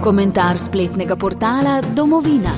Komentar spletnega portala Domovina.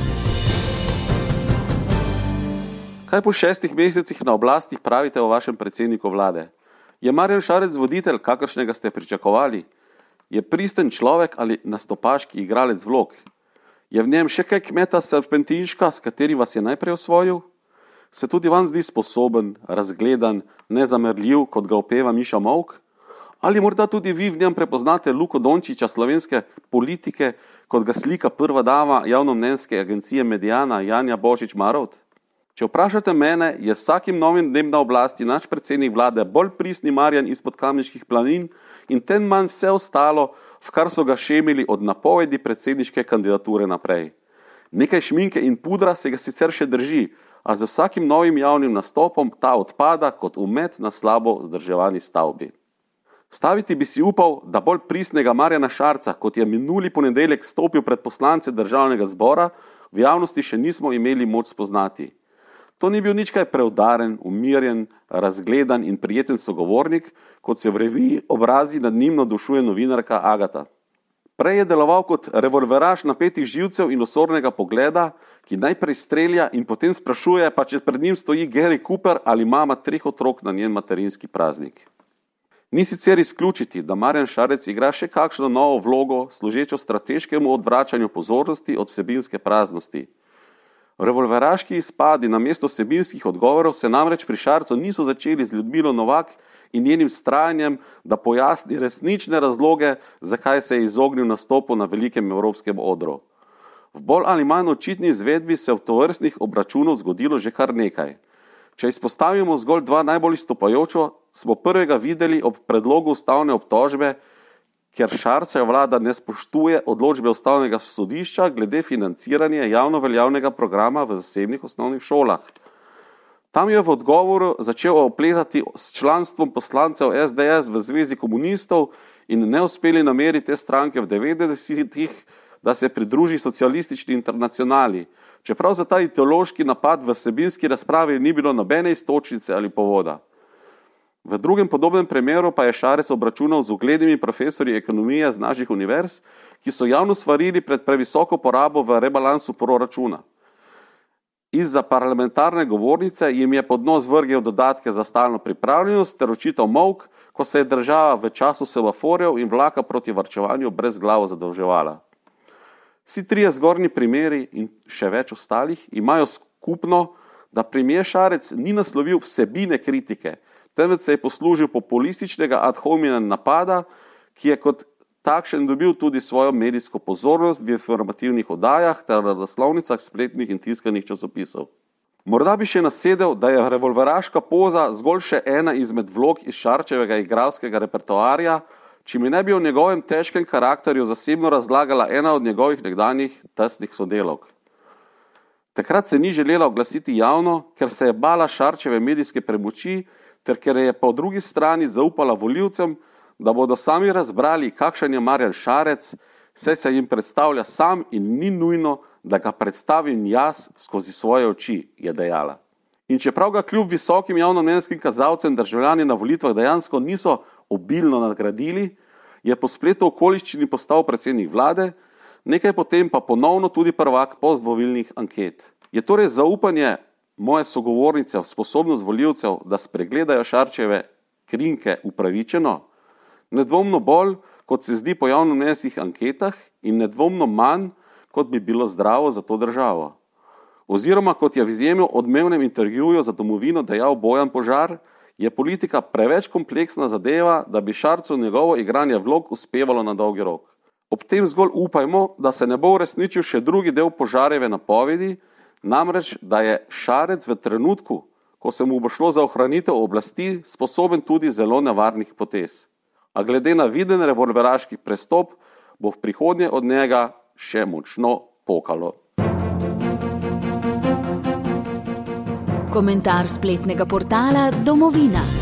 Kaj po 6 mesecih na oblasti pravite o vašem predsedniku vlade? Je Marjan Šarec voditelj, kakršnega ste pričakovali? Je pristen človek ali nastopaški igralec vlog? Je v njem še kaj kmeta serpentinška, s kateri vas je najprej osvojil? Se tudi vam zdi sposoben, razgledan, nezamerljiv, kot ga opeva Miša Molk? Ali morda tudi vi v njem prepoznate Luko Dončića slovenske politike, kot ga slika prva dama javnomnenjske agencije Mediana Janja Božič Marovt? Če vprašate mene, je s vsakim novim dnem na oblasti naš predsednik vlade bolj pristni Marjan izpod Kamniških planin in ten manj vse ostalo, v kar so ga šemili od napovedi predsedniške kandidature naprej. Nekaj šminke in pudra se ga sicer še drži, a z vsakim novim javnim nastopom ta odpada kot umet na slabo vzdrževani stavbi. Staviti bi si upal, da bolj pristnega Marjana Šarca, kot je minuli ponedeljek stopil pred poslance državnega zbora, v javnosti še nismo imeli moč spoznati. To ni bil nič kaj preudaren, umirjen, razgledan in prijeten sogovornik, kot se v reviji obrazi nad njim navdušuje novinarka Agata. Prej je deloval kot revolveraš napetih živcev in osornega pogleda, ki najprej strelja in potem sprašuje, pa če pred njim stoji Gary Cooper ali mama 3 otrok na njen materinski praznik. Ni sicer izključiti, da Marjan Šarec igra še kakšno novo vlogo, služečo strateškemu odvračanju pozornosti od vsebinske praznosti. Revolveraški izpadi namesto vsebinskih odgovorov se namreč pri Šarcu niso začeli z Ljudmilo Novak in njenim vztrajanjem, da pojasni resnične razloge, zakaj se je izognil nastopu na velikem evropskem odru. V bolj ali manj očitni izvedbi se v tovrstnih obračunov zgodilo že kar nekaj. Če izpostavimo zgolj 2 najbolj izstopajočo, smo prvega videli ob predlogu ustavne obtožbe, ker Šarčeva vlada ne spoštuje odločbe ustavnega sodišča glede financiranja javno veljavnega programa v zasebnih osnovnih šolah. Tam je v odgovoru začel opletati s članstvom poslancev SDS v Zvezi komunistov in neuspeli nameri te stranke v 90-ih, da se pridruži socialistični internacionali, čeprav za ta ideološki napad v vsebinski razpravi ni bilo nobene iztočnice ali povoda. V drugem podobnem primeru pa je Šarec obračunal z uglednimi profesorji ekonomije z naših univerz, ki so javno svarili pred previsoko porabo v rebalansu proračuna. Izza parlamentarne govornice jim je pod nos vrgel dodatke za stalno pripravljenost ter očital molk, ko se je država v času semaforjev in vlaka proti varčevanju brezglavo zadolževala. Vsi 3 zgornji primeri in še več ostalih imajo skupno, da premier Šarec ni naslovil vsebine kritike, temveč se je poslužil populističnega ad hominem napada, ki je kot takšen dobil tudi svojo medijsko pozornost v informativnih oddajah ter na naslovnicah spletnih in tiskanih časopisov. Morda bi še nasedel, da je revolveraška poza zgolj še ena izmed vlog iz Šarčevega igralskega repertoarja, če mi ne bi o njegovem težkem karakterju zasebno razlagala ena od njegovih nekdanjih tesnih sodelavk. Takrat se ni želela oglasiti javno, ker se je bala Šarčeve medijske premoči, ter ker je po drugi strani zaupala volivcem, da bodo sami razbrali, kakšen je Marjan Šarec, saj se jim predstavlja sam in ni nujno, da ga predstavim jaz skozi svoje oči, je dejala. In čeprav ga kljub visokim javnomnenjskim kazalcem državljani na volitvah dejansko niso obilno nagradili, je po spletu okoliščini postal predsednik vlade, nekaj potem pa ponovno tudi prvak postvolilnih anket. Je torej zaupanje moje sogovornice v sposobnost volivcev, da spregledajo Šarčeve krinke upravičeno? Nedvomno bolj, kot se zdi po javnomnenjskih anketah in nedvomno manj, kot bi bilo zdravo za to državo. Oziroma, kot je v izjemno odmevnem intervjuju za Domovino dejal Bojan Požar, je politika preveč kompleksna zadeva, da bi Šarcu njegovo igranje vlog uspevalo na dolgi rok. Ob tem zgolj upajmo, da se ne bo uresničil še drugi del Požarjeve napovedi, namreč, da je Šarec v trenutku, ko se mu bo šlo za ohranitev oblasti, sposoben tudi zelo nevarnih potez. A glede na viden revolveraški prestop, bo v prihodnje od njega še močno pokalo. Komentar spletnega portala Domovina.